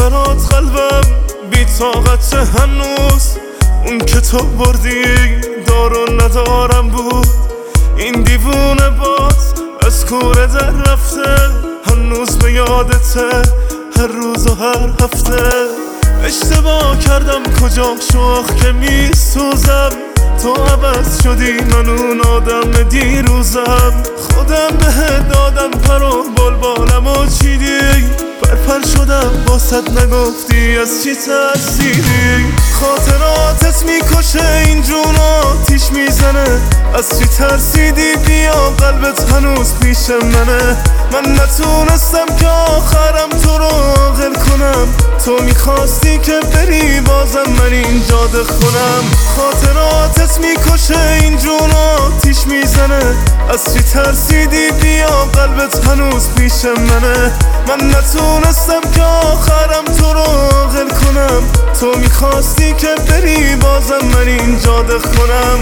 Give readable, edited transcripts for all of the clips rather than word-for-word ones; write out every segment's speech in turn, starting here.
برات قلبم بی طاقت هنوز، اون که تو بردی دار و ندارم بود. این دیوونه باز از کوره در رفته، هنوز به یادته هر روز و هر هفته. اشتباه کردم کجا شوخ که میسوزم، تو عوض شدی من اون آدم دیروزم. خودم بهت دادم پر و بلبالم و چیدی، پرپر شدم باست نگفتی از چی ترسیدی. خاطراتت میکشه این جون آتیش میزنه، از چی ترسیدی بیا قلبت هنوز پیش منه. من نتونستم که آخرم تو رو عاقل کنم، تو میخواستی که بری بازم من اینجا دخونم. خاطراتت میکشه این جون آتیش میزنه، از چی ترسیدی بیا قلبت هنوز پیش منه. من نتونستم که آخرم تو رو عاقل کنم، تو میخواستی که بری بازم من اینجا دخونم.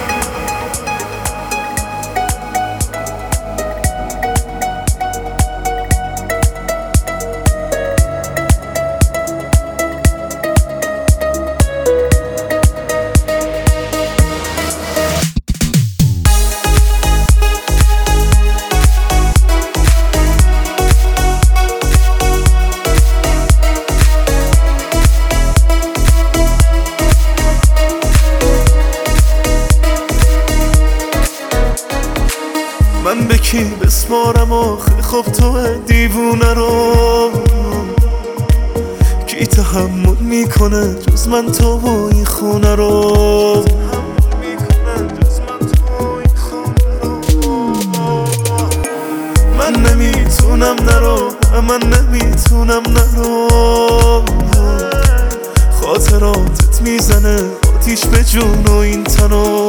من به کی بسپارم آخه خب تو دیوونه رو، کی تحمل میکنه جز من تو و این خونه رو. من نمیتونم نرو، من نمیتونم نرو. خاطراتت میزنه آتیش به جون و این تنو.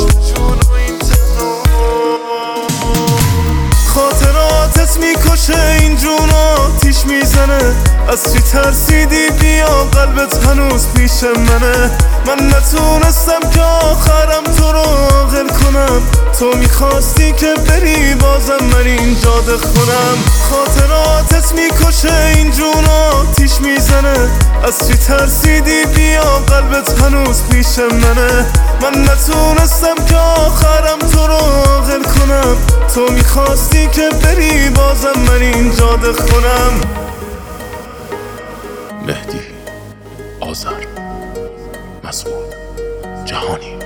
خاطراتت میکشه این جون آتیش میزنه، از چی ترسیدی بیا قلبت هنوز پیش منه. من نتونستم که آخرم تو رو عاقل کنم، تو میخواستی که بری بازم من اینجا دخونم. خاطراتت میکشه این جون آتیش میزنه، از چی ترسیدی بیا قلبت هنوز پیش منه. من نتونستم که آخرم تو رو عاقل کنم، تو میخواستی که بری بازم من اینجا دخونم. مهدی آذر، مضمون جهانی.